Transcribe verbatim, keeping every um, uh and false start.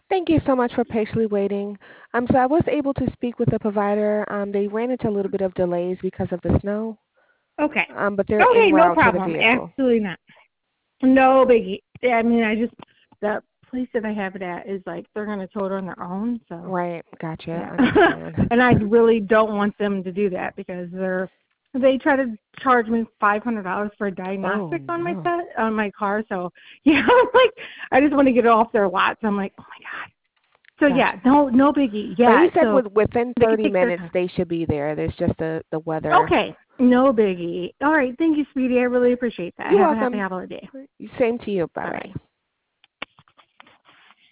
Thank you so much for patiently waiting. Um, so I was able to speak with the provider. Um, they ran into a little bit of delays because of the snow, Okay. um, but they're en Okay, no route to the problem. vehicle. Absolutely not. No biggie. Yeah, I mean, I just the place that I have it at is like they're gonna tow it on their own, so Right. Gotcha. yeah. Understand. And I really don't want them to do that because they're they try to charge me five hundred dollars for a Oh diagnostic on my no. pet on my car. So yeah, I'm like I just want to get it off their lot. So I'm like, oh my god. So yeah, Gotcha. no no biggie. But Yeah, he said so with within they can thirty take their minutes time. they should be there. There's just the the weather. Okay, no biggie. All right, thank you, sweetie. I really appreciate that. You're Have a happy welcome. holiday. Same to you. Bye Bye bye. bye.